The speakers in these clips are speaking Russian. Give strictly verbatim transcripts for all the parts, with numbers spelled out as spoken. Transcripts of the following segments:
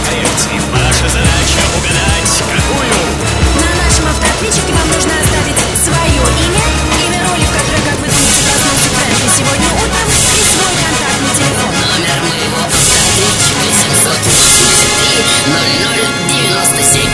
угадает. И ваша задача угадать, какую? На нашем автоответчике вам нужно оставить свое имя, имя роли, в которой, как вы думаете, проснулся Фрэнки сегодня утром, и свой контактный телефон. Номер моего автоответчика семьсот восемьдесят три ноль ноль девяносто семь.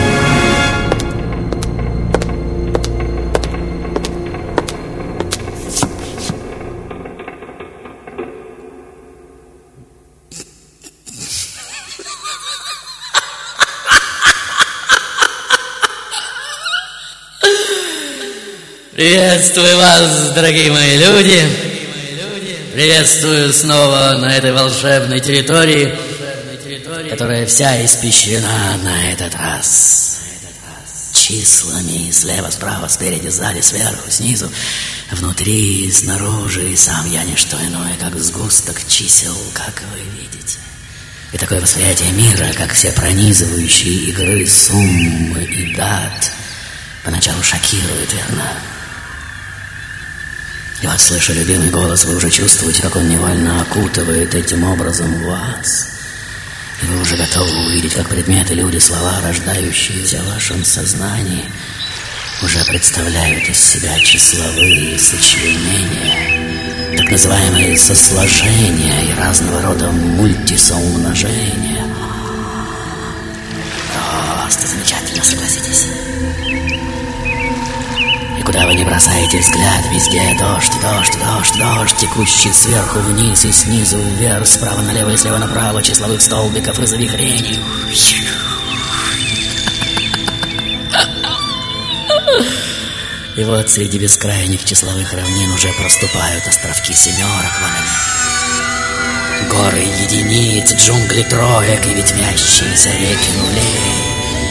Приветствую вас, дорогие мои люди. Приветствую снова на этой волшебной территории, которая вся испещрена на этот раз числами. Слева, справа, спереди, сзади, сверху, снизу, внутри, снаружи. И сам я не что иное, как сгусток чисел, как вы видите. И такое восприятие мира, как все пронизывающие игры суммы и дат, поначалу шокирует, верно? И вот, слыша любимый голос, вы уже чувствуете, как он невольно окутывает этим образом вас. И вы уже готовы увидеть, как предметы, люди, слова, рождающиеся в вашем сознании, уже представляют из себя числовые сочленения, так называемые сосложения и разного рода мультисоумножения. Просто замечательно, согласитесь. И куда вы не бросаете взгляд, везде дождь, дождь, дождь, дождь, текущий сверху вниз и снизу вверх, справа налево и слева направо, числовых столбиков и завихрений. И вот среди бескрайних числовых равнин уже проступают островки семерок, вон они. Горы единиц, джунгли троек и ветвящиеся реки нулей.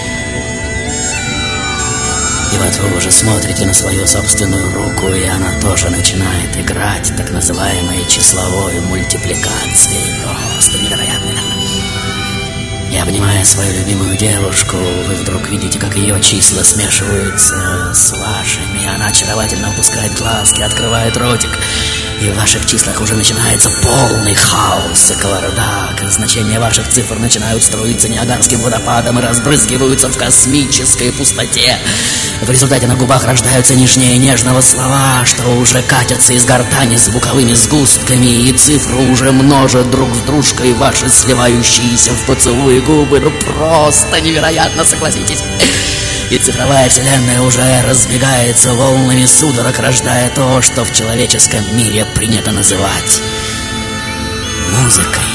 И вот вы уже смотрите на свою собственную руку, и она тоже начинает играть так называемой числовой мультипликацией. Просто невероятно. И обнимая свою любимую девушку, вы вдруг видите, как ее числа смешиваются с вашими. Она очаровательно опускает глазки, открывает ротик. И в ваших числах уже начинается полный хаос и кавардак. Значения ваших цифр начинают струиться Ниагарским водопадом и разбрызгиваются в космической пустоте. В результате на губах рождаются нежнее нежного слова, что уже катятся из гортани звуковыми сгустками, и цифры уже множат друг с дружкой ваши сливающиеся в поцелуи губы. Ну просто невероятно, согласитесь. И цифровая вселенная уже разбегается волнами судорог, рождая то, что в человеческом мире принято называть музыкой.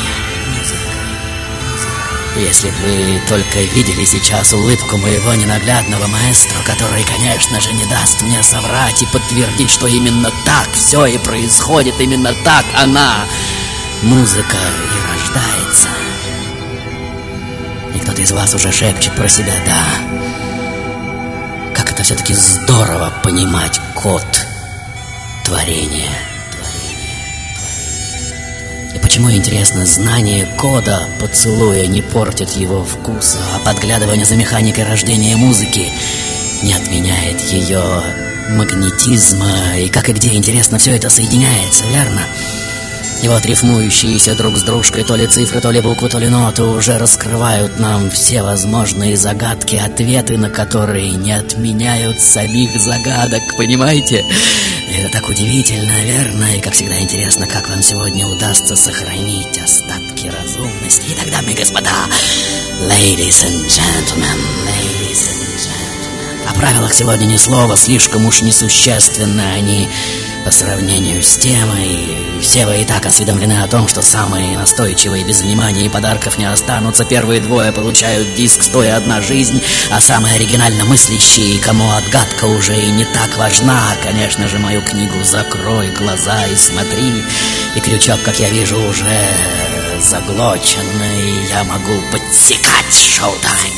Если бы вы только видели сейчас улыбку моего ненаглядного маэстро, который, конечно же, не даст мне соврать и подтвердить, что именно так все и происходит, именно так она, музыка, и рождается. И кто-то из вас уже шепчет про себя: да, как это все-таки здорово понимать код творения. И почему, интересно, знание кода поцелуя не портит его вкуса, а подглядывание за механикой рождения музыки не отменяет ее магнетизма, и как и где, интересно, все это соединяется, верно? И вот рифмующиеся друг с дружкой то ли цифры, то ли буквы, то ли ноты уже раскрывают нам все возможные загадки, ответы на которые не отменяют самих загадок, понимаете? И это так удивительно, верно? И, как всегда, интересно, как вам сегодня удастся сохранить остатки разумности. И тогда, мои господа, ladies and gentlemen, ladies and gentlemen, о правилах сегодня ни слова, слишком уж несущественны они по сравнению с темой. Все вы и так осведомлены о том, что самые настойчивые без внимания и подарков не останутся. Первые двое получают диск «Сто и одна жизнь», а самые оригинально мыслящие, кому отгадка уже и не так важна, конечно же, мою книгу «Закрой глаза и смотри». И крючок, как я вижу, уже заглоченный. Я могу подсекать шоу-тайм.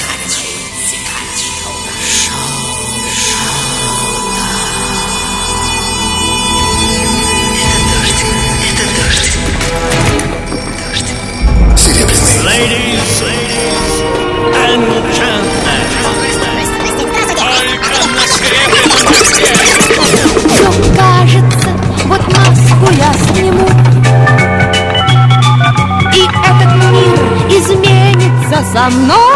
Ladies and gentlemen, только на Серебряном. Все кажется, вот маску я сниму, и этот мир изменится кто со мной.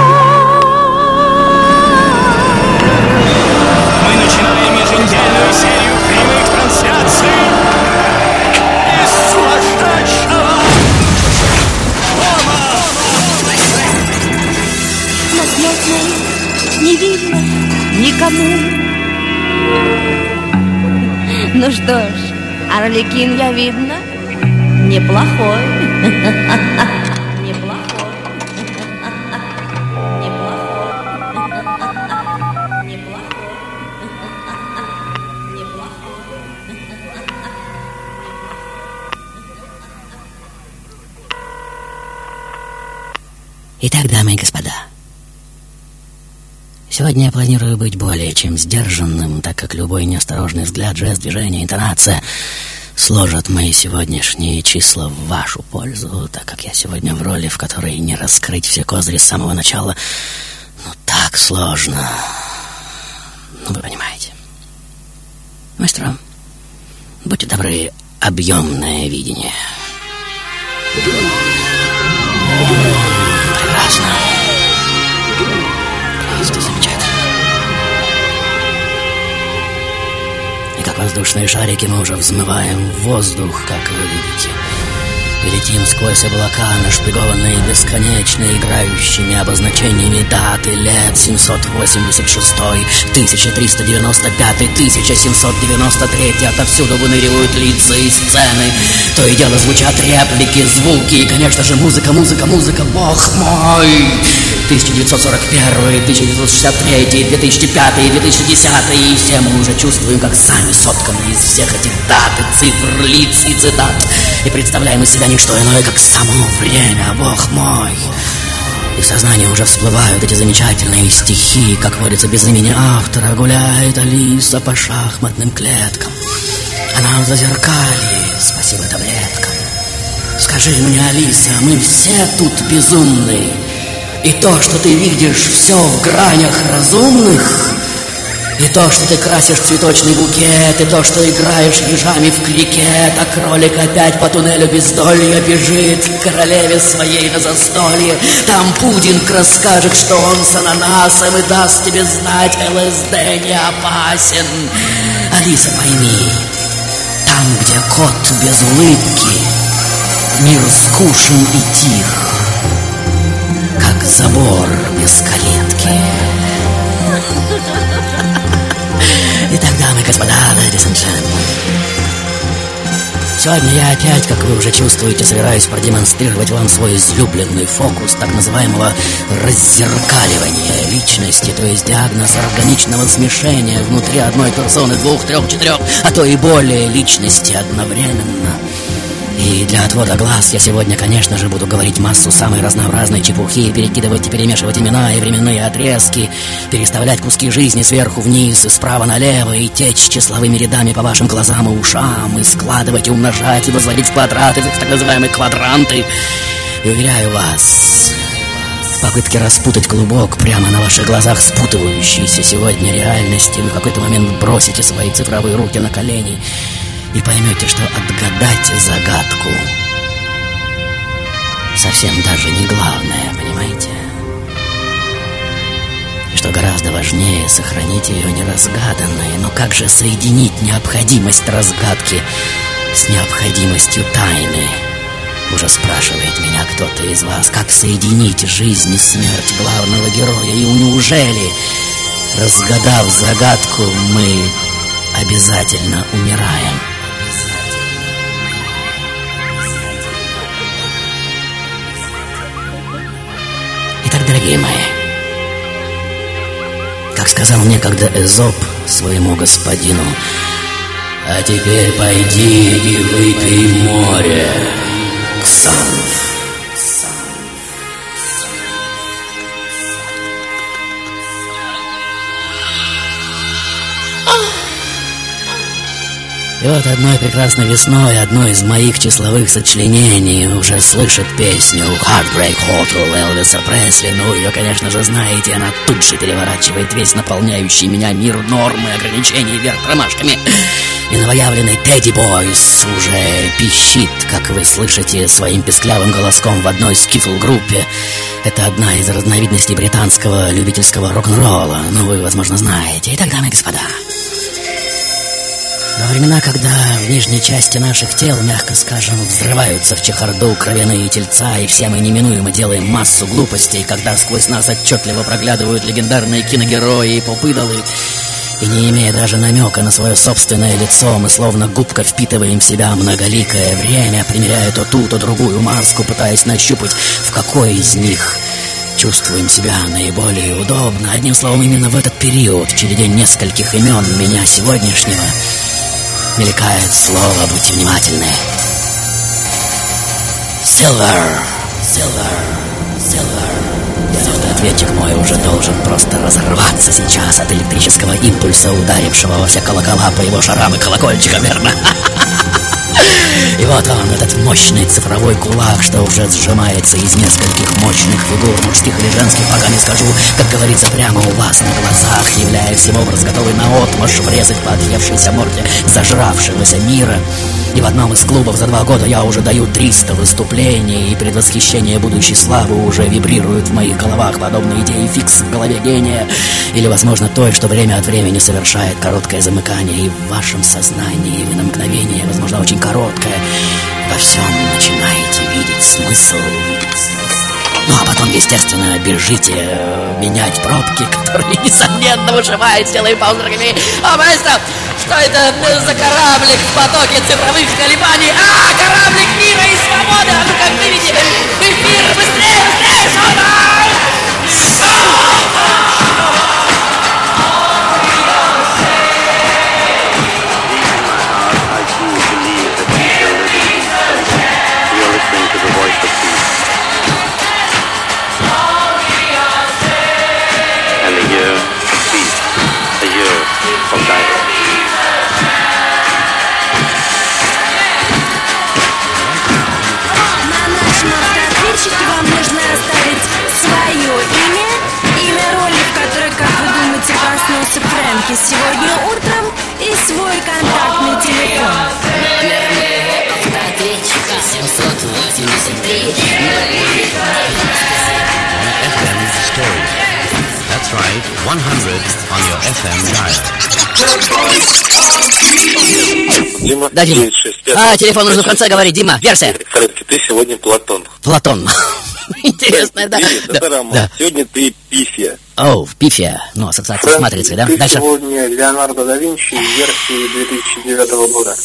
Мы начинаем еженедельную серию прямых трансляций из сумасшедшего дома. На смертной не видно никому. Ну что ж, Арлекин, я видно, неплохой. Неплохой. Неплохой. Неплохой. Итак, дамы и господа, сегодня я планирую быть более чем сдержанным, так как любой неосторожный взгляд, жест, движение, интонация сложат мои сегодняшние числа в вашу пользу, так как я сегодня в роли, в которой не раскрыть все козыри с самого начала, ну так сложно. Ну, вы понимаете. Мастер, будьте добры, объемное видение. Прекрасно. Просто замечательно. И как воздушные шарики мы уже взмываем в воздух, как вы видите. И летим сквозь облака, нашпигованные бесконечно играющими обозначениями даты лет: семьсот восемьдесят шестой, тысяча триста девяносто пятый, тысяча семьсот девяносто третий. Отовсюду выныривают лица и сцены. То и дело звучат реплики, звуки и, конечно же, музыка, музыка, музыка. Бог мой! тысяча девятьсот сорок первый, тысяча девятьсот шестьдесят третий, две тысячи пятый, две тысячи десятый. И все мы уже чувствуем, как сами сотканы из всех этих дат и цифр, лиц и цитат. И представляем из себя не что иное, как само время, Бог мой. И в сознании уже всплывают эти замечательные стихи, как водится без имени автора. Гуляет Алиса по шахматным клеткам, она в зазеркалье, спасибо таблеткам. Скажи мне, Алиса, мы все тут безумны, и то, что ты видишь, все в гранях разумных, и то, что ты красишь цветочный букет, и то, что играешь ежами в крикет, а кролик опять по туннелю бездолья бежит к королеве своей на застолье. Там пудинг расскажет, что он с ананасом, и даст тебе знать, ЛСД не опасен. Алиса, пойми, там, где кот без улыбки, мир скучен и тих, как забор без калитки. Итак, дамы и господа, ladies and gentlemen, сегодня я опять, как вы уже чувствуете, собираюсь продемонстрировать вам свой излюбленный фокус так называемого раззеркаливания личности, то есть диагноз органичного смешения внутри одной персоны двух, трех, четырех, а то и более личности одновременно. И для отвода глаз я сегодня, конечно же, буду говорить массу самой разнообразной чепухи, перекидывать и перемешивать имена и временные отрезки, переставлять куски жизни сверху вниз и справа налево, и течь числовыми рядами по вашим глазам и ушам, и складывать, и умножать, и возводить в квадраты, в так называемые квадранты. И уверяю вас, попытки распутать клубок прямо на ваших глазах спутывающейся сегодня реальности, вы в какой-то момент бросите свои цифровые руки на колени и поймете, что отгадать загадку совсем даже не главное, понимаете? И что гораздо важнее, сохранить ее неразгаданной. Но как же соединить необходимость разгадки с необходимостью тайны? Уже спрашивает меня кто-то из вас, как соединить жизнь и смерть главного героя. И неужели, разгадав загадку, мы обязательно умираем? Итак, дорогие мои, как сказал некогда Эзоп своему господину: а теперь пойди и выпей море, Ксанф. И вот одной прекрасной весной одно из моих числовых сочленений уже слышит песню «Heartbreak Hotel» Элвиса Пресли. Ну, ее, конечно же, знаете, она тут же переворачивает весь наполняющий меня мир нормы, ограничений вверх промашками. И новоявленный Тедди Бойс уже пищит, как вы слышите, своим песклявым голоском в одной скифл-группе. Это одна из разновидностей британского любительского рок-н-ролла, ну, вы, возможно, знаете. Итак, дамы и господа, во времена, когда в нижней части наших тел, мягко скажем, взрываются в чехарду кровяные тельца, и все мы неминуемо делаем массу глупостей, когда сквозь нас отчетливо проглядывают легендарные киногерои и поп-идолы, и не имея даже намека на свое собственное лицо, мы словно губка впитываем в себя многоликое время, примеряя то ту, то другую маску, пытаясь нащупать, в какой из них чувствуем себя наиболее удобно. Одним словом, именно в этот период, в череде нескольких имен меня сегодняшнего, мелькает слово, будьте внимательны. Silver, Silver, Silver. Этот ответчик мой уже должен просто разорваться сейчас от электрического импульса, ударившего во все колокола по его шарам и колокольчикам, верно? И вот он, этот мощный цифровой кулак, что уже сжимается из нескольких мощных фигур, мужских или женских, пока не скажу, как говорится, прямо у вас на глазах, являя всем образ, готовый наотмашь врезать по отъевшейся морде зажравшегося мира. И в одном из клубов за два года я уже даю триста выступлений, и предвосхищение будущей славы уже вибрирует в моих головах, подобно идее фикс в голове гения, или, возможно, той, что время от времени совершает короткое замыкание, и в вашем сознании вы на мгновение, возможно, очень короткое, во всем начинаете видеть смысл. Ну, а потом, естественно, бежите э, менять пробки, которые, несомненно, вышивают, делая паузу. О, маэстро, что это за кораблик в потоке цифровых колебаний? А, кораблик мира и свободы! А ну, как видите, эфир, быстрее, быстрее, что-то! Вам нужно оставить свое имя, имя роли, в которой, как вы думаете, проснулся Фрэнки сегодня утром, и свой контактный телефон. Номер моего автоответчика семьсот восемьдесят три That's right, one hundred on your эф эм dial. Дима, Да, Дима. А, телефон нужно в конце говорить, Дима, версия. Фрэнки, ты сегодня Платон. Платон. Интересно, да. Это роман. Да. Сегодня ты Пифия. Оу, Пифия. Ну, ассоциация с матрицей, да? Ты Дальше. сегодня Леонардо да Винчи версии две тысячи девятого года.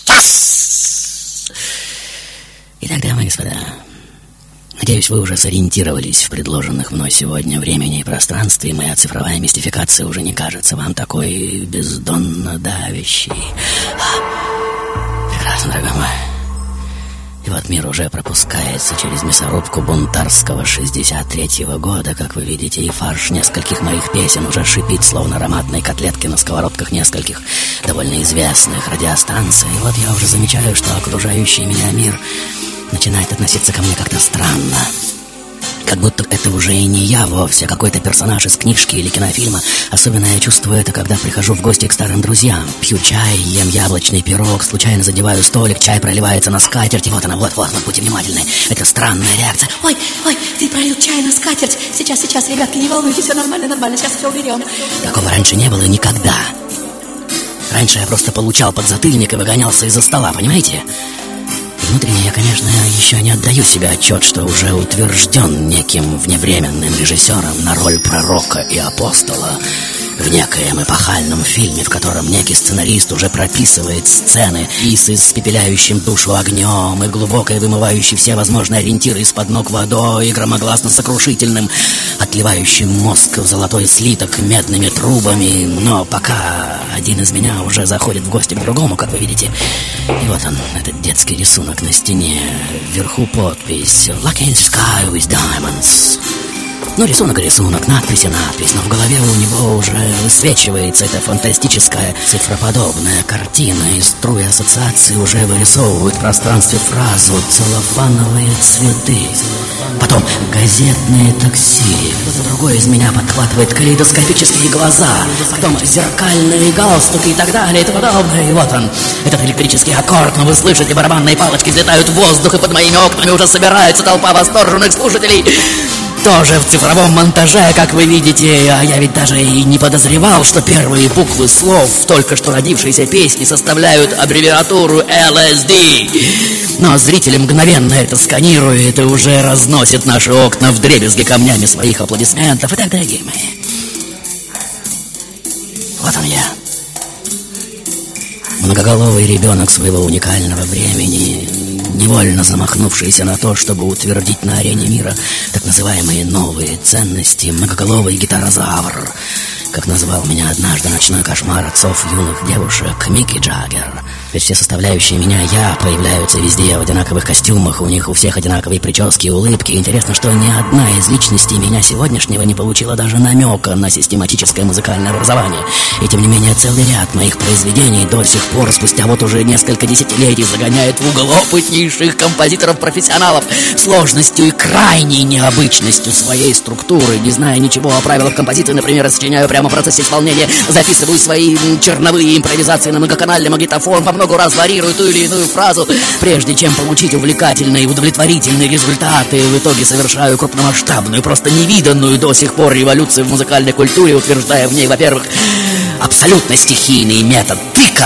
Итак, дамы и господа, надеюсь, вы уже сориентировались в предложенных мной сегодня времени и пространстве, и моя цифровая мистификация уже не кажется вам такой бездонно давящей. Прекрасно, дорогой мой. И вот мир уже пропускается через мясорубку бунтарского шестьдесят третьего года, как вы видите, и фарш нескольких моих песен уже шипит, словно ароматные котлетки на сковородках нескольких довольно известных радиостанций. И вот я уже замечаю, что окружающий меня мир начинает относиться ко мне как-то странно. Как будто это уже и не я вовсе, а какой-то персонаж из книжки или кинофильма. Особенно я чувствую это, когда прихожу в гости к старым друзьям. Пью чай, ем яблочный пирог, случайно задеваю столик, чай проливается на скатерть. И вот она, вот, вот, вот, будьте внимательны. Это странная реакция. Ой, ой, ты пролил чай на скатерть. Сейчас, сейчас, ребятки, не волнуйтесь, все нормально, нормально, сейчас все уберем. Такого раньше не было никогда. Раньше я просто получал подзатыльник и выгонялся из-за стола, понимаете? Внутренне я, конечно, еще не отдаю себе отчет, что уже утвержден неким вневременным режиссером на роль пророка и апостола в некоем эпохальном фильме, в котором некий сценарист уже прописывает сцены и с испепеляющим душу огнем, и глубокой вымывающей все возможные ориентиры из-под ног водой, и громогласно сокрушительным, отливающим мозг в золотой слиток медными трубами. Но пока один из меня уже заходит в гости к другому, как вы видите. И вот он, этот детский рисунок на стене. Вверху подпись «Lucky in the sky with diamonds». Ну, рисунок и рисунок, надпись и надпись, но в голове у него уже высвечивается эта фантастическая цифроподобная картина, и струи ассоциаций уже вырисовывают в пространстве фразу «целлофановые цветы». Потом газетные такси. Кто-то другой из меня подхватывает калейдоскопические глаза. Потом зеркальные галстуки и так далее и тому подобное. И вот он, этот электрический аккорд. Но вы слышите, барабанные палочки взлетают в воздух, и под моими окнами уже собирается толпа восторженных слушателей. Тоже в цифровом монтаже, как вы видите. А я ведь даже и не подозревал, что первые буквы слов в только что родившейся песни составляют аббревиатуру эл эс ди. Но зрители мгновенно это сканируют и уже разносят наши окна вдребезги камнями своих аплодисментов. Итак, дорогие мои, вот он я, многоголовый ребенок своего уникального времени, невольно замахнувшийся на то, чтобы утвердить на арене мира так называемые новые ценности, многоголовый гитарозавр, как назвал меня однажды ночной кошмар отцов юных девушек Микки Джаггер. Ведь все составляющие меня «я» появляются везде в одинаковых костюмах, у них у всех одинаковые прически и улыбки. Интересно, что ни одна из личностей меня сегодняшнего не получила даже намека на систематическое музыкальное образование. И тем не менее целый ряд моих произведений до сих пор, спустя вот уже несколько десятилетий, загоняет в угол опытнейших композиторов-профессионалов сложностью и крайней необычностью своей структуры. Не зная ничего о правилах композиции, например, сочиняю прямо в процессе исполнения, записываю свои черновые импровизации на многоканальный магнитофон, по много раз варьирую ту или иную фразу, прежде чем получить увлекательные и удовлетворительные результаты. В итоге совершаю крупномасштабную, просто невиданную до сих пор революцию в музыкальной культуре, утверждая в ней, во-первых, абсолютно стихийный метод тыка,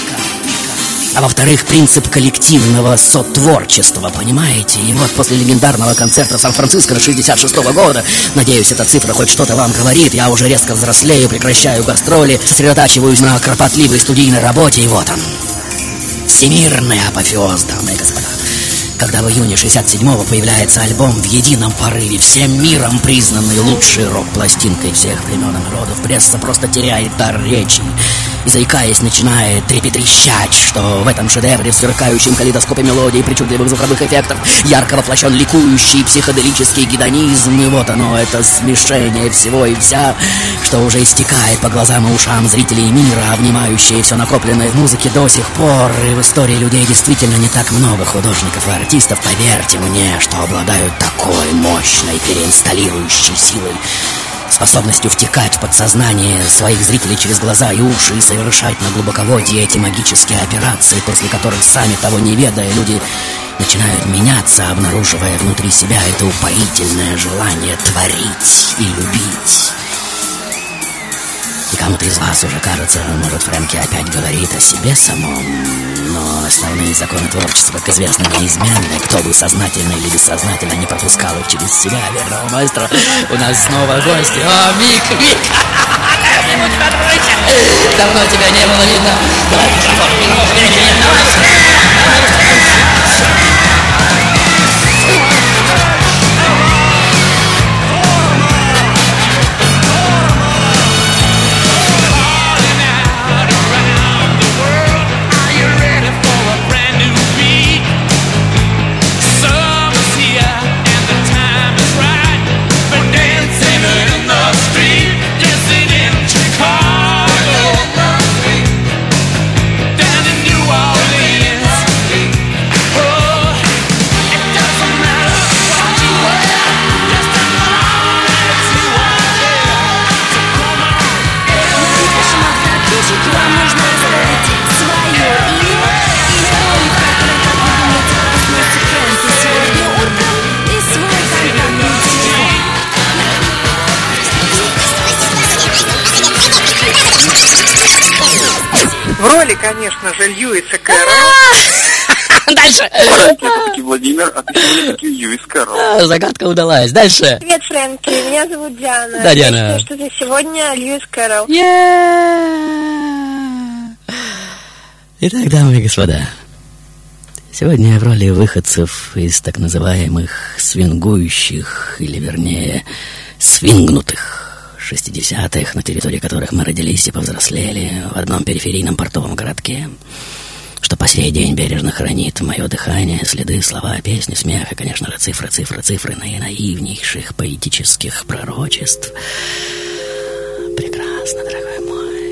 а во-вторых, принцип коллективного сотворчества, понимаете? И вот после легендарного концерта в Сан-Франциско шестьдесят шестого года, надеюсь, эта цифра хоть что-то вам говорит, я уже резко взрослею, прекращаю гастроли, сосредотачиваюсь на кропотливой студийной работе, и вот он, всемирный апофеоз, дамы и господа. Когда в июне шестьдесят седьмого появляется альбом в едином порыве, всем миром признанный лучшей рок-пластинкой всех времен и народов, пресса просто теряет дар речи и, заикаясь, начинает трепетрещать, что в этом шедевре в сверкающем калейдоскопе мелодий, причудливых звуковых эффектов, ярко воплощен ликующий психоделический гедонизм. И вот оно, это смешение всего и вся, что уже истекает по глазам и ушам зрителей мира, обнимающие все накопленное в музыке до сих пор. И в истории людей действительно не так много художников и артистов, поверьте мне, что обладают такой мощной переинсталирующей силой, способностью втекать в подсознание своих зрителей через глаза и уши и совершать на глубоководье эти магические операции, после которых, сами того не ведая, люди начинают меняться, обнаруживая внутри себя это упоительное желание творить и любить. И кому-то из вас уже кажется, может, Фрэнки опять говорит о себе самом, но основные законы творчества, как известно, неизменны. Кто бы сознательно или бессознательно не пропускал их через себя, верного маэстро. У нас снова гости. О, Мик, Мик! Давно тебя не было видно. Давай, микрофон, В роли, конечно же, Льюиса Кэрролла. Дальше. Это-таки Владимир, а ты все-таки Льюис Кэрролл. Загадка удалась. Дальше. Привет, Фрэнки. Меня зовут Диана. Да, Диана. Я считаю, что ты сегодня Льюис Кэрролл. Итак, дамы и господа, сегодня в роли выходцев из так называемых свингующих, или вернее, свингнутых шестидесятых, на территории которых мы родились и повзрослели в одном периферийном портовом городке, что по сей день бережно хранит мое дыхание, следы, слова, песни, смех и, конечно же, цифры, цифры, цифры наинаивнейших поэтических пророчеств. Прекрасно, дорогой мой.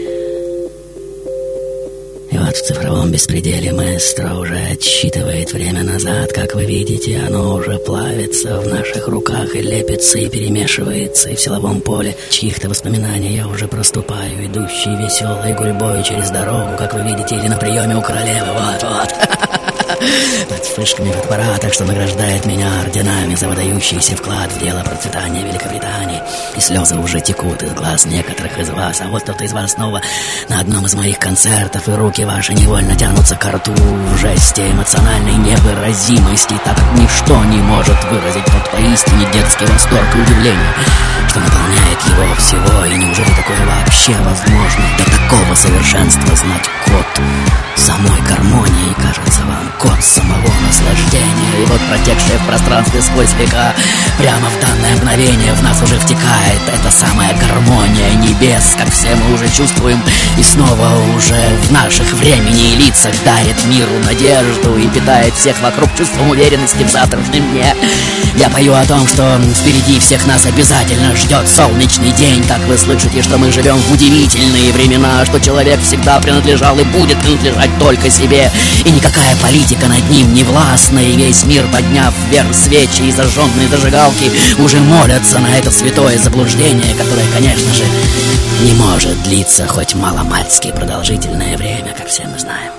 И вот в цифровом беспределе маэстро уже отсчитывает время назад. Как вы видите, оно уже плавится в наших руках и лепится, и перемешивается, и в силовом поле чьих-то воспоминаний я уже проступаю, идущий веселой гурьбой через дорогу, как вы видите, или на приеме у королевы. Вот-вот. Под вспышками фотоаппарата, что награждает меня орденами за выдающийся вклад в дело процветания Великобритании. И слезы уже текут из глаз некоторых из вас. А вот кто-то из вас снова на одном из моих концертов, и руки ваши невольно тянутся к рту в жесте эмоциональной невыразимости, так как ничто не может выразить тот поистине детский восторг и удивление, что наполняет его всего. И неужели такое вообще возможно? До такого совершенства знать код самой гармонии, кажется вам, код самого наслаждения. И вот протекшее в пространстве сквозь века, прямо в данное мгновение в нас уже втекает эта самая гармония небес, как все мы уже чувствуем, и снова уже в наших времени и лицах дарит миру надежду и питает всех вокруг чувством уверенности в завтрашнем дне. Я пою о том, что впереди всех нас обязательно ждет солнечный день. Как вы слышите, что мы живем в удивительные времена, что человек всегда принадлежал и будет принадлежать только себе, и никакая политика над ним не властна, и весь мир, подняв вверх свечи и зажженные зажигалки, уже молятся на это святое заблуждение, которое, конечно же, не может длиться хоть маломальски продолжительное время, как все мы знаем.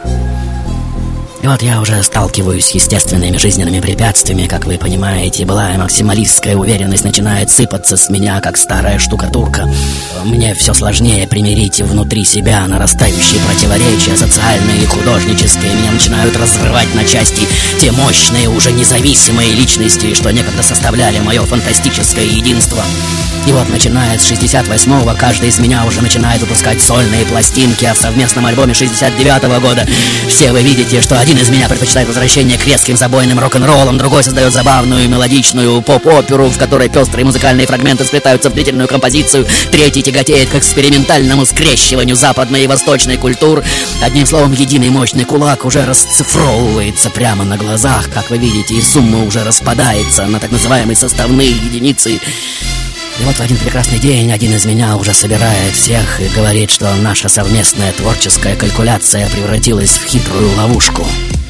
И вот я уже сталкиваюсь с естественными жизненными препятствиями, как вы понимаете. Былая максималистская уверенность начинает сыпаться с меня, как старая штукатурка. Мне все сложнее примирить внутри себя нарастающие противоречия, социальные и художнические. Меня начинают разрывать на части те мощные, уже независимые личности, что некогда составляли мое фантастическое единство. И вот, начиная с шестьдесят восьмого, каждый из меня уже начинает выпускать сольные пластинки, а в совместном альбоме шестьдесят девятого года все вы видите, что один из меня предпочитает возвращение к резким забойным рок-н-роллам, другой создает забавную мелодичную поп-оперу, в которой пестрые музыкальные фрагменты сплетаются в длительную композицию, третий тяготеет к экспериментальному скрещиванию западной и восточной культур. Одним словом, единый мощный кулак уже расцифровывается прямо на глазах, как вы видите, и сумма уже распадается на так называемые составные единицы. И вот в один прекрасный день один из меня уже собирает всех и говорит, что наша совместная творческая калькуляция превратилась в хитрую ловушку.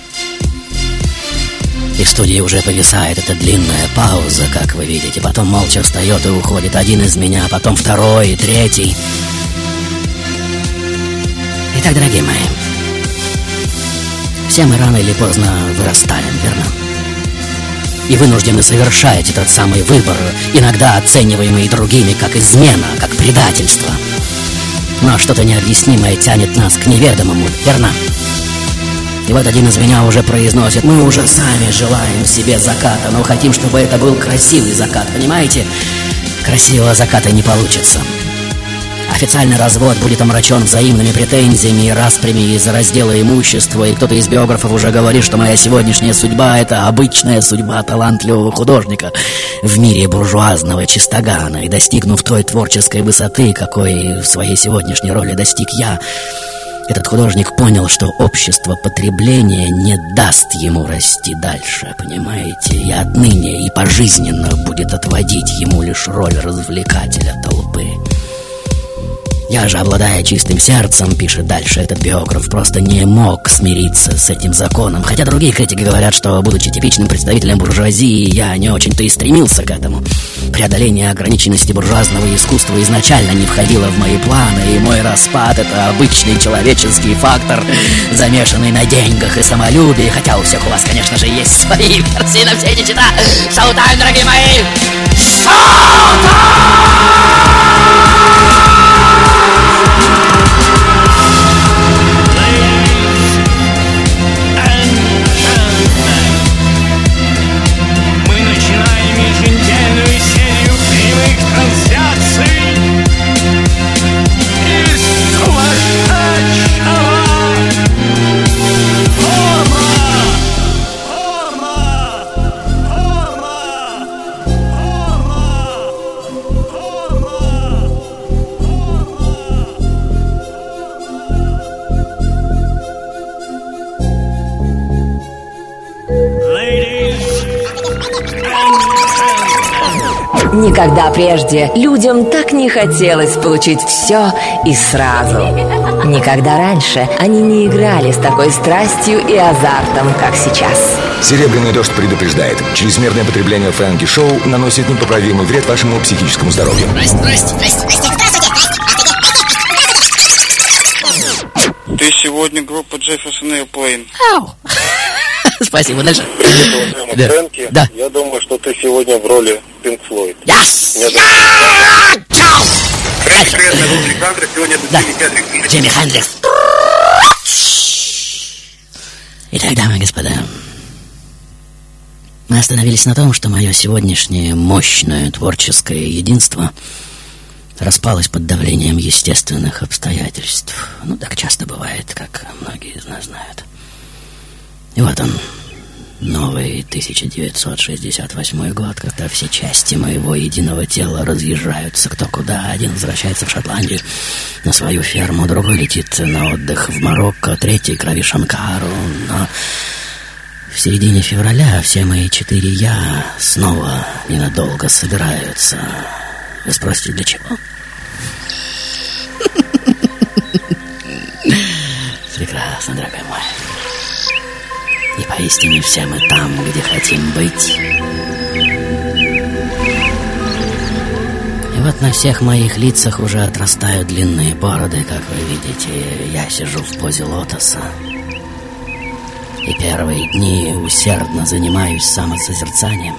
И в студии уже повисает эта длинная пауза, как вы видите. Потом молча встает и уходит один из меня, потом второй и третий. Итак, дорогие мои, все мы рано или поздно вырастаем, верно? И вынуждены совершать этот самый выбор, иногда оцениваемый другими как измена, как предательство. Но что-то необъяснимое тянет нас к неведомому, верно? И вот один из меня уже произносит: мы уже сами желаем себе заката, но хотим, чтобы это был красивый закат, понимаете? Красивого заката не получится. Официальный развод будет омрачен взаимными претензиями и распрями из-за раздела имущества, и кто-то из биографов уже говорит, что моя сегодняшняя судьба — это обычная судьба талантливого художника в мире буржуазного чистогана. И достигнув той творческой высоты, какой в своей сегодняшней роли достиг я, этот художник понял, что общество потребления не даст ему расти дальше, понимаете? И отныне и пожизненно будет отводить ему лишь роль развлекателя толпы. Я же, обладая чистым сердцем, пишет дальше этот биограф, просто не мог смириться с этим законом. Хотя другие критики говорят, что, будучи типичным представителем буржуазии, я не очень-то и стремился к этому. Преодоление ограниченности буржуазного искусства изначально не входило в мои планы, и мой распад — это обычный человеческий фактор, замешанный на деньгах и самолюбии. Хотя у всех у вас, конечно же, есть свои версии на все эти чита. Шоу-тайм, дорогие мои! Шоу-тайм! Oh! Никогда прежде людям так не хотелось получить все и сразу. Никогда раньше они не играли с такой страстью и азартом, как сейчас. Серебряный дождь предупреждает: чрезмерное потребление фанки-шоу наносит непоправимый вред вашему психическому здоровью. Здрасте, здрасте, здрасте, здравствуйте. Ты сегодня группа Jefferson Airplane. Ау. Спасибо, дальше. Да. Фрэнки, да. Я думаю, что ты сегодня в роли Pink Floyd. Yes! Фрэнки, привет, меня зовут Александр, сегодня это да. Джимми Хендрикс. Джимми Хендрикс. Итак, дамы и господа, мы остановились на том, что мое сегодняшнее мощное творческое единство распалось под давлением естественных обстоятельств. Ну, так часто бывает, как многие из нас знают. И вот он, новый тысяча девятьсот шестьдесят восьмой год, когда все части моего единого тела разъезжаются кто куда. Один возвращается в Шотландию на свою ферму, другой летит на отдых в Марокко, третий к Рави Шанкару. Но в середине февраля все мои четыре «я» снова ненадолго собираются. Вы спросите, для чего? Прекрасно, дорогой мой. И поистине все мы там, где хотим быть. И вот на всех моих лицах уже отрастают длинные бороды, как вы видите. Я сижу в позе лотоса. И первые дни усердно занимаюсь самосозерцанием.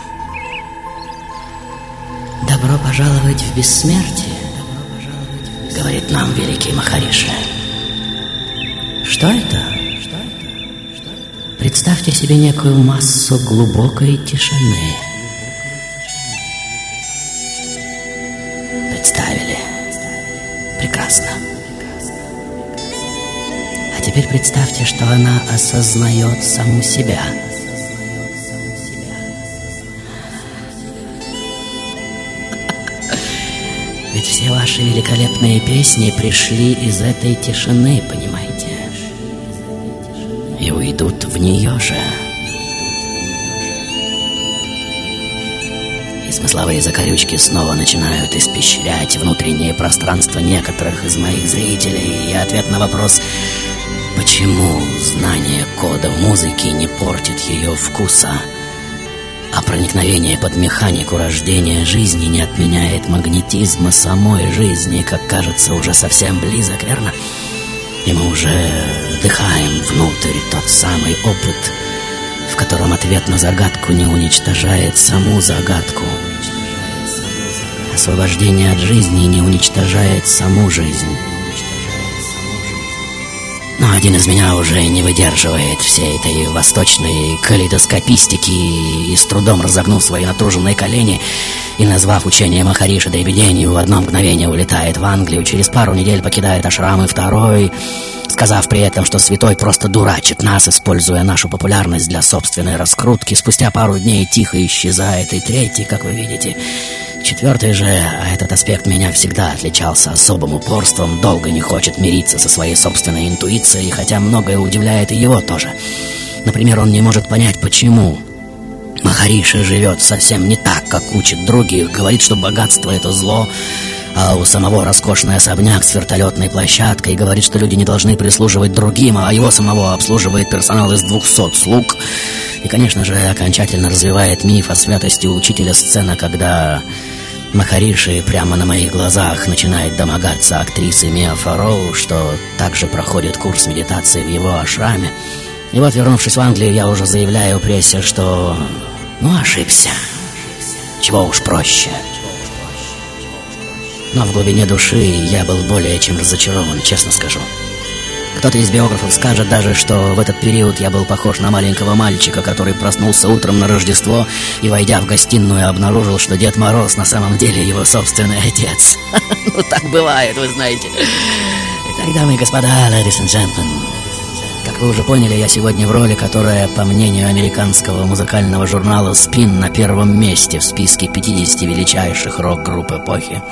«Добро пожаловать в бессмертие», — говорит нам великий Махариши. Что это? Представьте себе некую массу глубокой тишины. Представили. Прекрасно. А теперь представьте, что она осознает саму себя. Ведь все ваши великолепные песни пришли из этой тишины, понимаете? И уйдут в нее же. И смысловые закорючки снова начинают испещрять внутреннее пространство некоторых из моих зрителей. И ответ на вопрос, почему знание кода музыки не портит ее вкуса, а проникновение под механику рождения жизни не отменяет магнетизма самой жизни, как кажется, уже совсем близок, верно? И мы уже вдыхаем внутрь тот самый опыт, в котором ответ на загадку не уничтожает саму загадку. Освобождение от жизни не уничтожает саму жизнь. Но один из меня уже не выдерживает всей этой восточной калейдоскопистики и, с трудом разогнув свои натруженные колени и назвав учение Махариши дребеденью, в одно мгновение улетает в Англию, через пару недель покидает ашрам, и второй, сказав при этом, что святой просто дурачит нас, используя нашу популярность для собственной раскрутки, спустя пару дней тихо исчезает, и третий, как вы видите. Четвертый же, а этот аспект меня всегда отличался особым упорством, долго не хочет мириться со своей собственной интуицией, хотя многое удивляет и его тоже. Например, он не может понять, почему Махариши живет совсем не так, как учит других, говорит, что богатство — это зло, а у самого роскошный особняк с вертолетной площадкой, говорит, что люди не должны прислуживать другим, а его самого обслуживает персонал из двухсот слуг. И, конечно же, окончательно развивает миф о святости учителя сцена, когда Махариши прямо на моих глазах начинает домогаться актрисы Миа Фароу, что также проходит курс медитации в его ашраме. И вот, вернувшись в Англию, я уже заявляю прессе, что, ну, ошибся. Чего уж проще. Но в глубине души я был более чем разочарован, честно скажу. Кто-то из биографов скажет даже, что в этот период я был похож на маленького мальчика, который проснулся утром на Рождество и, войдя в гостиную, обнаружил, что Дед Мороз на самом деле его собственный отец. Ну, так бывает, вы знаете. Итак, дамы и господа, ladies and gentlemen, как вы уже поняли, я сегодня в роли, которая, по мнению американского музыкального журнала «Спин», на первом месте в списке пятидесяти величайших рок-групп эпохи.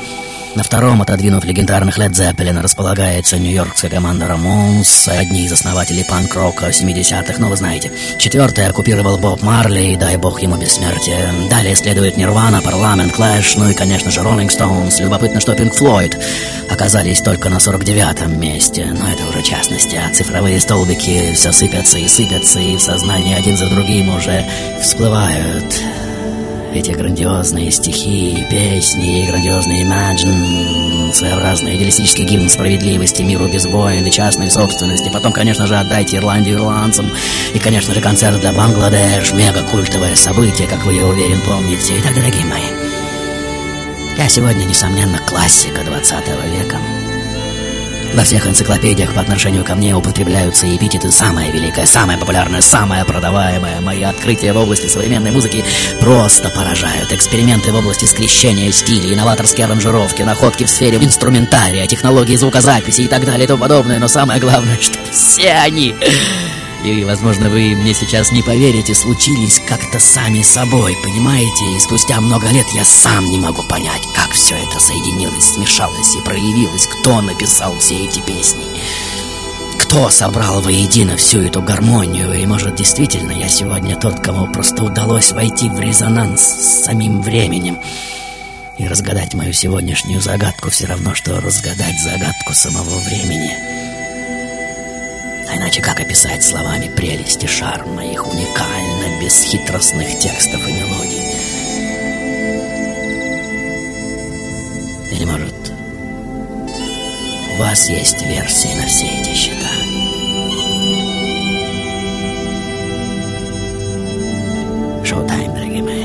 На втором, отодвинув легендарных Led Zeppelin, располагается нью-йоркская команда Ramones, одни из основателей панк-рока семидесятых, ну вы знаете. Четвертый оккупировал Боб Марли, и дай бог ему бессмертия. Далее следует Nirvana, Parliament, Clash, ну и, конечно же, Rolling Stones. Любопытно, что Pink Floyd оказались только на сорок девятом месте, но это уже частности, а цифровые столбики все сыпятся и сыпятся, и в сознании один за другим уже всплывают эти грандиозные стихи, песни, грандиозный Imagine, своеобразный идеалистический гимн справедливости, миру без войн и частной собственности. Потом, конечно же, отдайте Ирландию ирландцам. И, конечно же, концерт для Бангладеш, мега-культовое событие, как вы, я уверен, помните. Итак, дорогие мои, я сегодня, несомненно, классика двадцатого века. Во всех энциклопедиях по отношению ко мне употребляются эпитеты «самое великое», «самое популярное», «самое продаваемое». Мои открытия в области современной музыки просто поражают. Эксперименты в области скрещения стилей, новаторские аранжировки, находки в сфере инструментария, технологии звукозаписи и так далее и тому подобное. Но самое главное, что все они, и, возможно, вы мне сейчас не поверите, случились как-то сами собой, понимаете? И спустя много лет я сам не могу понять, как все это соединилось, смешалось и проявилось, кто написал все эти песни, кто собрал воедино всю эту гармонию. И, может, действительно, я сегодня тот, кому просто удалось войти в резонанс с самим временем. И разгадать мою сегодняшнюю загадку все равно, что разгадать загадку самого времени. А иначе как описать словами прелесть и шарм моих уникально бесхитростных текстов и мелодий? Или, может, у вас есть версии на все эти счета? Шоу-тайм, дорогие мои.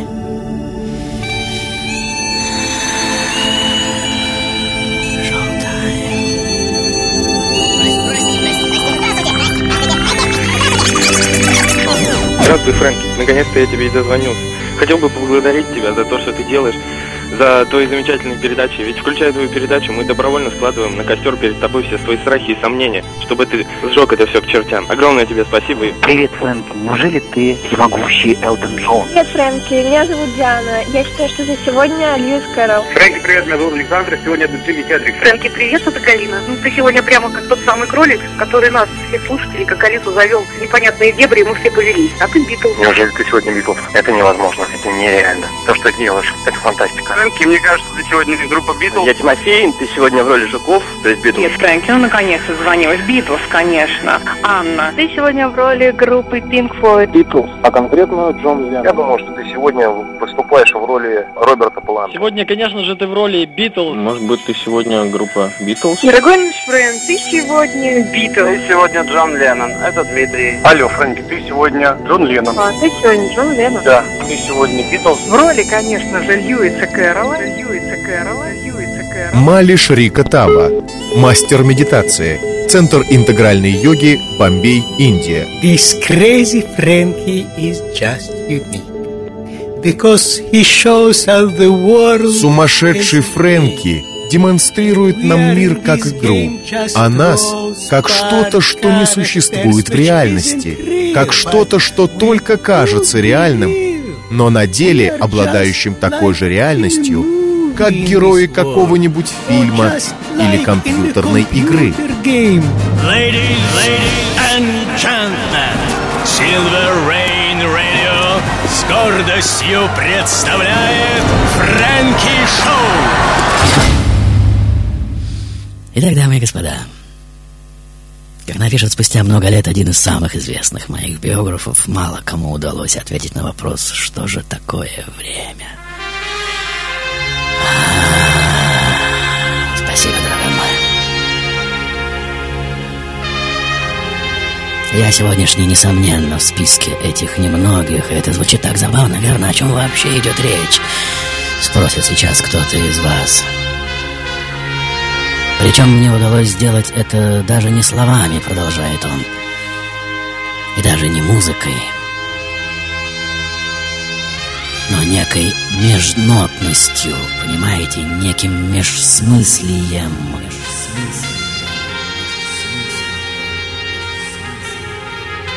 Здравствуй, Фрэнки. Наконец-то я тебе и дозвонился. Хотел бы поблагодарить тебя за то, что ты делаешь, за твои замечательные передачи. Ведь, включая твою передачу, мы добровольно складываем на костер перед тобой все свои страхи и сомнения, чтобы ты сжег это все к чертям. Огромное тебе спасибо. Привет, Фрэнки. Неужели ты всемогущий Элтон Джон? Привет, Фрэнки. Меня зовут Диана. Я считаю, что за сегодня Льюис Кэрролл. Фрэнки, привет. Меня зовут Александр. Сегодня это Джимми Хендрикс. Фрэнки, привет. Это Галина. Ну, ты сегодня прямо как тот самый кролик, который нас, всех слушателей, как Алису завел в непонятные дебри, и мы все повелись. А ты Битлз. Неужели ты сегодня Битлз? Это невозможно. Это нереально. То, что ты делаешь, это фантастика. Фрэнки, мне кажется, ты сегодня группа Битлз. Я Тимофей, ты сегодня в роли Жуков, то есть Битлз. Нет, Фрэнки, ну наконец-то звонилась. Битлз, конечно. Анна. Ты сегодня в роли группы Pink Floyd. Битлз, а конкретно Джон Леннон. Я думал, что ты сегодня выступаешь в роли Роберта Планта. Сегодня, конечно же, ты в роли Битлз. Может быть, ты сегодня группа Битлз? Дорогой наш Фрэнк, ты сегодня Битлз. Ты сегодня Джон Леннон. Это Дмитрий. Алло, Фрэнки, ты сегодня Джон Леннон. А, ты сегодня Джон Леннон. Да. Ты сегодня Битлз. В роли, конечно же, Льюиса Кэрролла. Льюиса Кэрролла. Льюиса Кэрролла. Мали Шри Каттава, мастер медитации, Центр интегральной йоги, Бомбей, Индия. This crazy Frankie is just unique. Because he shows how the world. Сумасшедший Фрэнки демонстрирует нам мир как игру, а нас как что-то, что не существует в реальности, как что-то, что только кажется реальным, но на деле обладающим такой же реальностью, как герои какого-нибудь фильма или компьютерной игры. Ladies, ladies and gentlemen, Silver Rain Radio с гордостью представляет Фрэнки Шоу. Итак, дамы и господа, как напишет спустя много лет один из самых известных моих биографов, мало кому удалось ответить на вопрос, что же такое время. Спасибо, дорогой мой. Я сегодняшний, несомненно, в списке этих немногих, и это звучит так забавно, верно? О чем вообще идет речь? Спросит сейчас кто-то из вас. Причем мне удалось сделать это даже не словами, продолжает он, и даже не музыкой, но некой межнотностью, понимаете, неким межсмыслием.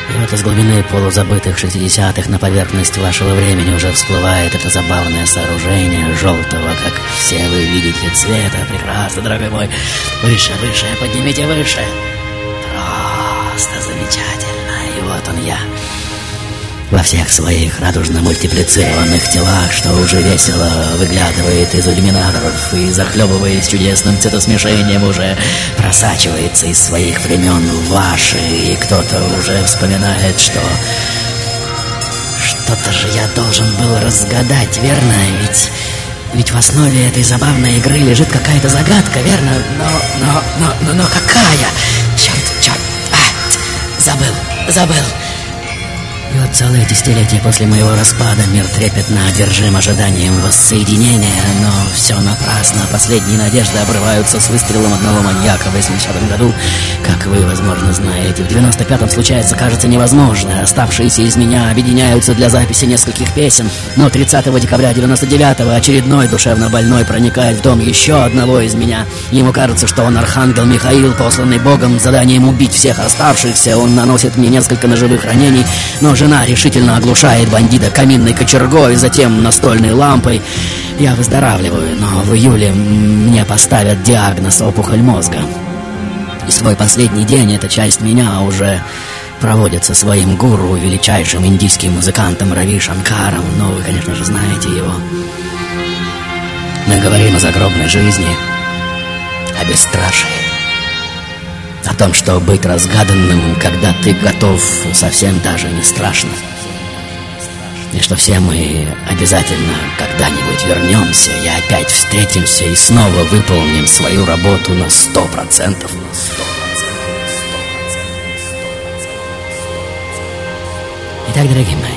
И вот из глубины полузабытых шестидесятых на поверхность вашего времени уже всплывает это забавное сооружение желтого, как все вы видите, цвета. Прекрасно, дорогой мой. Выше, выше, поднимите выше. Просто замечательно. И вот он я. Во всех своих радужно-мультиплицированных телах, что уже весело выглядывает из иллюминаторов и, захлебываясь чудесным цветосмешением, уже просачивается из своих времен в ваши, и кто-то уже вспоминает, что что-то же я должен был разгадать, верно? Ведь, ведь в основе этой забавной игры лежит какая-то загадка, верно? Но, но, но, но, но какая? Черт, черт, а, забыл, забыл. И вот целое десятилетие после моего распада мир трепетно одержим ожиданием воссоединения, но все напрасно. Последние надежды обрываются с выстрелом одного маньяка в восьмидесятом году. Как вы, возможно, знаете, в девяносто пятом случается, кажется, невозможно. Оставшиеся из меня объединяются для записи нескольких песен. Но тридцатого декабря девяносто девятого очередной душевно больной проникает в дом еще одного из меня. Ему кажется, что он архангел Михаил, посланный Богом с заданием убить всех оставшихся. Он наносит мне несколько ножевых ранений, но жена решительно оглушает бандита каминной кочергой, затем настольной лампой. Я выздоравливаю, но в июле мне поставят диагноз опухоль мозга. И свой последний день эта часть меня уже проводит со своим гуру, величайшим индийским музыкантом Рави Шанкаром. Ну, вы, конечно же, знаете его. Мы говорим о загробной жизни, о бесстрашии, о том, что быть разгаданным, когда ты готов, совсем даже не страшно. И что все мы обязательно когда-нибудь вернемся и опять встретимся и снова выполним свою работу на сто процентов. Итак, дорогие мои,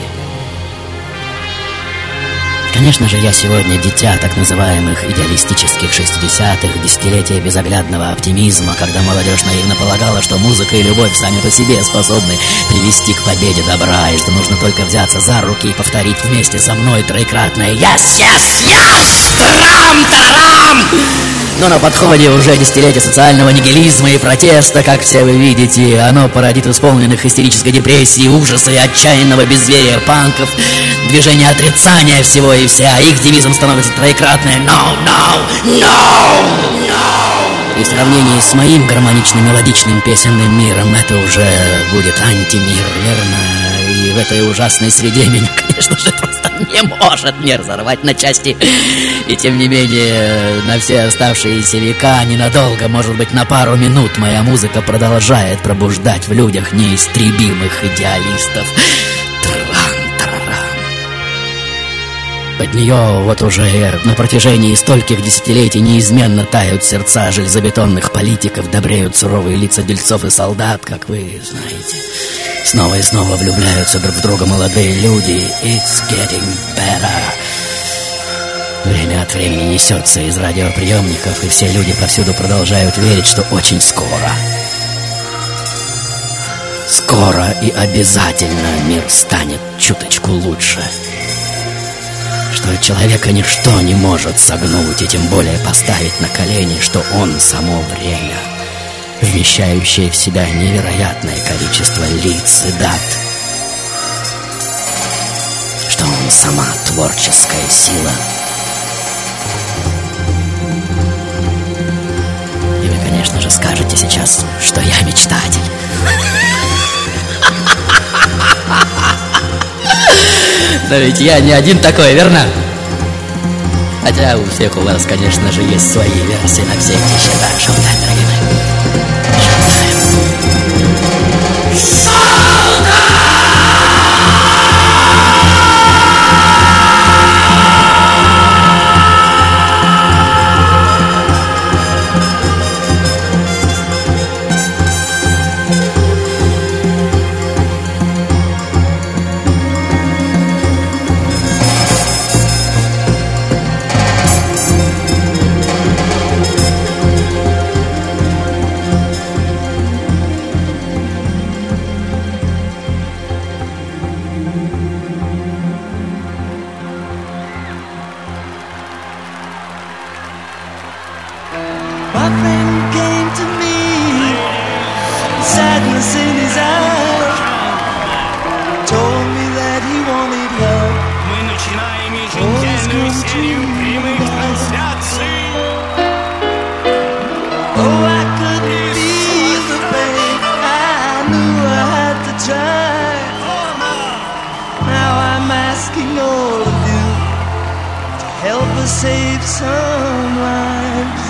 конечно же, я сегодня дитя так называемых идеалистических шестидесятых, десятилетия безоглядного оптимизма, когда молодежь наивно полагала, что музыка и любовь сами по себе способны привести к победе добра, и что нужно только взяться за руки и повторить вместе со мной троекратное «Yes, yes, yes! Трам-тарам!». Но на подходе уже десятилетие социального нигилизма и протеста, как все вы видите. Оно породит исполненных истерической депрессии, ужаса и отчаянного безверия панков, движение отрицания всего и вся. Их девизом становится троекратное «No, no, no, no». И в сравнении с моим гармоничным мелодичным песенным миром это уже будет антимир, верно? И в этой ужасной среде меня, конечно же, просто не может мир разорвать на части. И тем не менее, на все оставшиеся века, ненадолго, может быть, на пару минут, моя музыка продолжает пробуждать в людях неистребимых идеалистов. Под нее вот уже на протяжении стольких десятилетий неизменно тают сердца железобетонных политиков, добреют суровые лица дельцов и солдат, как вы знаете. Снова и снова влюбляются друг в друга молодые люди. It's getting better. Время от времени несется из радиоприемников, и все люди повсюду продолжают верить, что очень скоро, скоро и обязательно мир станет чуточку лучше. Что человека ничто не может согнуть и тем более поставить на колени, что он само время, вмещающее в себя невероятное количество лиц и дат, что он сама творческая сила. И вы, конечно же, скажете сейчас, что я мечтатель. Но ведь я не один такой, верно? Хотя у всех у вас, конечно же, есть свои версии на все эти счета. Шоу-тайм, дорогие мои. Шоу-тайм! Oh, I could feel the pain. I knew I had to try. Now I'm asking all of you to help us save some lives.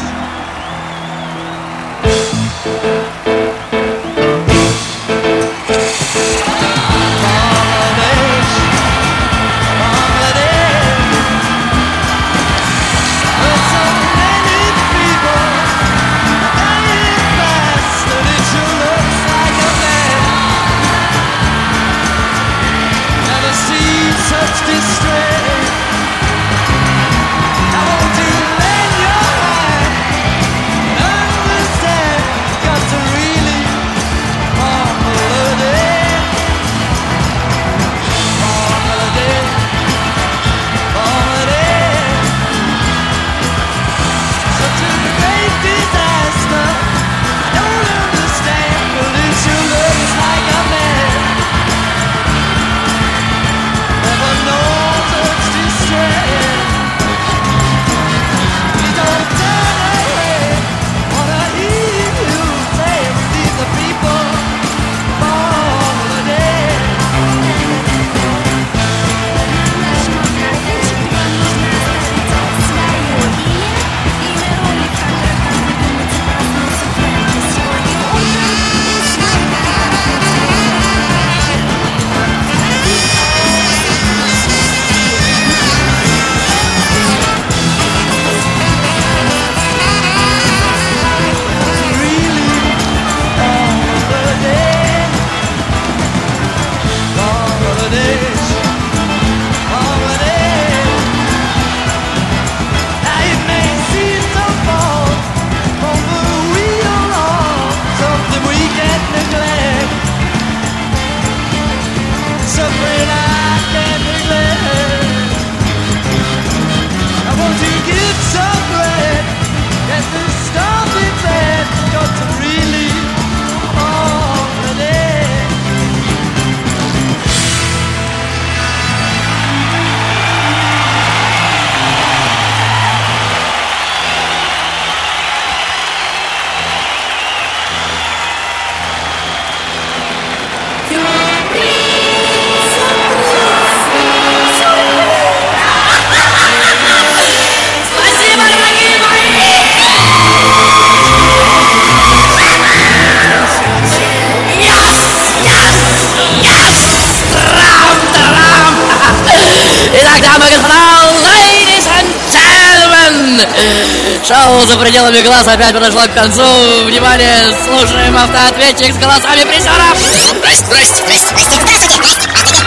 Шоу «За пределами глаз» опять подошло к концу. Внимание, слушаем автоответчик с голосами призеров. Здрасте, здрасте, здрасте, здрасте.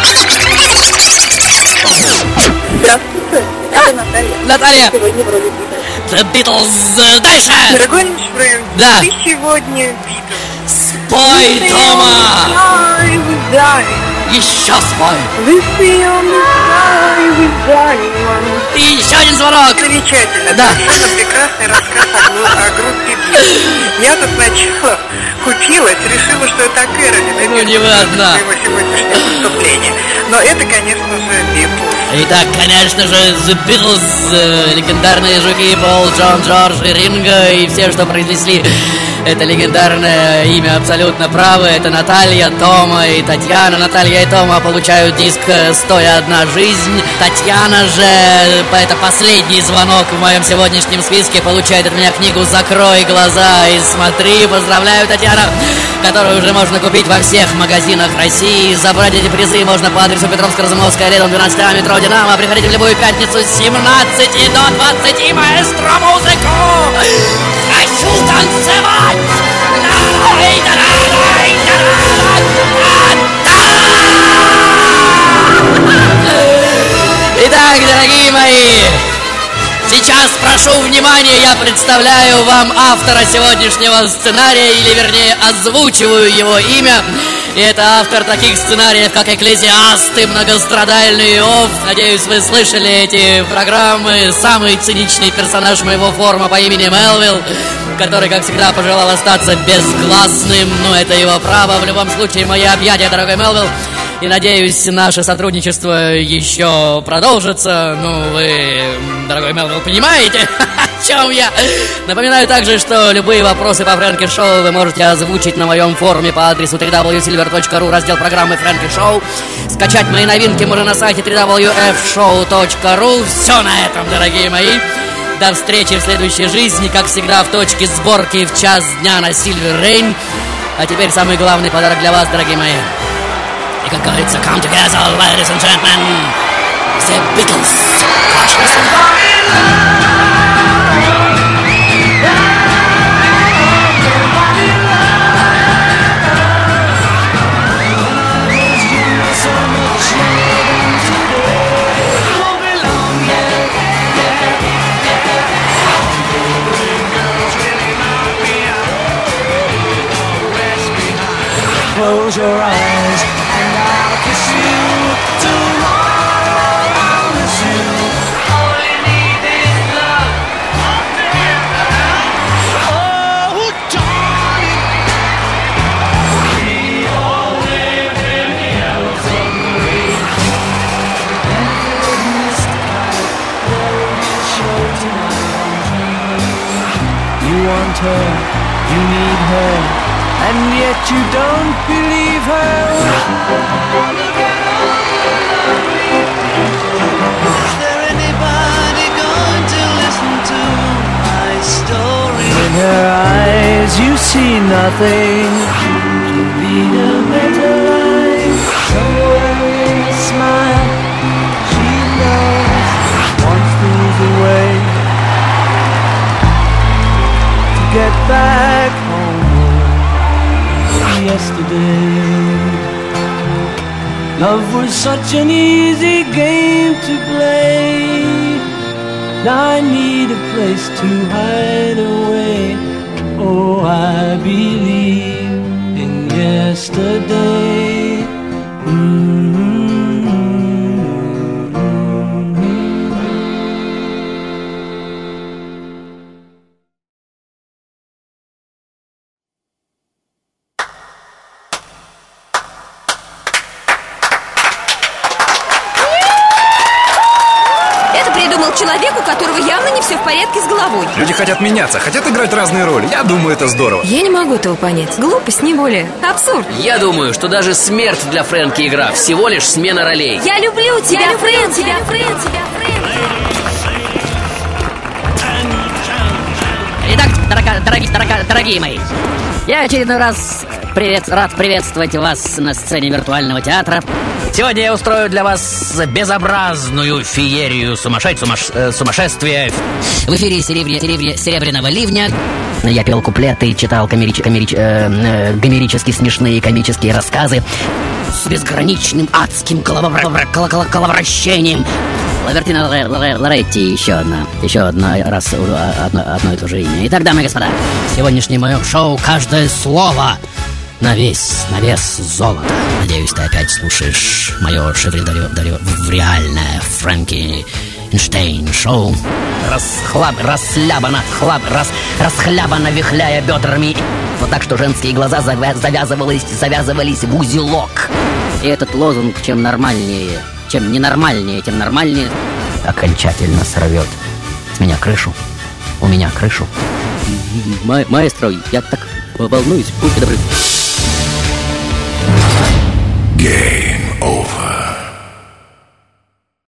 Здравствуйте, это Наталья. Наталья. Сегодня в роли The Beatles. Дальше. Дорогой наш Фрэнк, да. Ты сегодня Beatles. Спой, Тома. Еще спой. И еще один звонок. Замечательно. Да. Совершенно прекрасный рассказ о, о группе Beatles. Я тут сначала купилась, решила, что это Кэролин. Ну, не вы одна. Своего сегодняшнего выступления. Но это, конечно же, Beatles. Итак, конечно же, The Beatles, э, легендарные жуки Пол, Джон, Джордж и Ринго, и все, что произнесли это легендарное имя, абсолютно правы. Это Наталья, Тома и Татьяна. Наталья и Тома получают диск «сто и одна жизнь». Татьяна же, это последний звонок в моем сегодняшнем списке, получает от меня книгу «Закрой глаза и смотри». Поздравляю, Татьяна, которую уже можно купить во всех магазинах России. Забрать эти призы можно по адресу Петровско-Разумовская, рядом двенадцать А, метро «Динамо». Приходите в любую пятницу с семнадцати до двадцати. Маэстро музыку! Хочу танцевать! Итак, дорогие мои, сейчас прошу внимания, я представляю вам автора сегодняшнего сценария, или вернее озвучиваю его имя. И это автор таких сценариев, как «Экклезиаст» и «Многострадальный Иов». Надеюсь, вы слышали эти программы. Самый циничный персонаж моего форума по имени Мелвилл, который, как всегда, пожелал остаться безгласным. Но это его право. В любом случае, мои объятия, дорогой Мелвилл. И надеюсь, наше сотрудничество еще продолжится. Ну, вы, дорогой Мелвилл, понимаете, о чем я? Напоминаю также, что любые вопросы по Фрэнки Шоу вы можете озвучить на моем форуме по адресу дабл ю дабл ю дабл ю точка сильвер точка ру, раздел программы Фрэнки Шоу. Скачать мои новинки можно на сайте дабл ю дабл ю дабл ю точка эф шоу точка ру. Все на этом, дорогие мои. До встречи в следующей жизни, как всегда, в точке сборки в час дня на Silver Rain. А теперь самый главный подарок для вас, дорогие мои. И как говорится, come together, ladies and gentlemen, The Beatles. Close your eyes and I'll kiss you. Tomorrow I'll miss you. All you need is love. Oh, darling, we all live in the yellow submarine. And missed the kite, there will be a show tonight. You want her, you need her, and yet you don't believe her. Look at all the lovely people. Is there anybody going to listen to my story? In her eyes you see nothing. To lead a better life. Somewhere in a smile she knows one fool's away. To get back home yesterday. Love was such an easy game to play. Now I need a place to hide away. Oh, I believe in yesterday. Mm-hmm. Человек, у которого явно не все в порядке с головой. Люди хотят меняться, хотят играть разные роли. Я думаю, это здорово. Я не могу этого понять. Глупость, не более. Абсурд. Я думаю, что даже смерть для Фрэнки игра. Всего лишь смена ролей. Я люблю тебя, Я Фрэн, тебя, Фрэн, тебя, Фрэн. Итак, дорога, дороги, дорога, дорогие мои, я очередной раз привет, рад приветствовать вас на сцене виртуального театра. Сегодня я устрою для вас безобразную феерию сумасшедь, сумаш, э, сумасшествия. В эфире серебря, серебря, «Серебряного ливня». Я пел куплеты, читал комерич, комерич, э, э, гомерически смешные комические рассказы с безграничным адским коловращением. Лавертина Лоретти, еще одна, еще одна раз одно, одно и то же имя. Итак, дамы и господа, в сегодняшнем моем шоу каждое слово на вес, на вес золота. Надеюсь, ты опять слушаешь мое шедевральное Фрэнки Эйнштейн шоу. Расхлаб, расслабано, хлаб, рас, расхлябано, вихляя бедрами. Вот так, что женские глаза завязывались, завязывались в узелок. И этот лозунг, чем нормальнее, чем ненормальнее, тем нормальнее, окончательно сорвет с меня крышу. У меня крышу. Ма- маэстро, я так волнуюсь, будьте добры. Гей.